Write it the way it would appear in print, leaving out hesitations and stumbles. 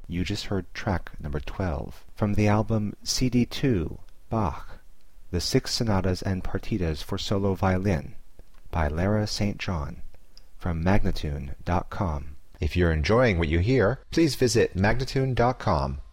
You just heard track number 12 from the album CD2, Bach, The Six Sonatas and Partitas for Solo Violin by Lara St. John from Magnatune.com. If you're enjoying what you hear, please visit Magnatune.com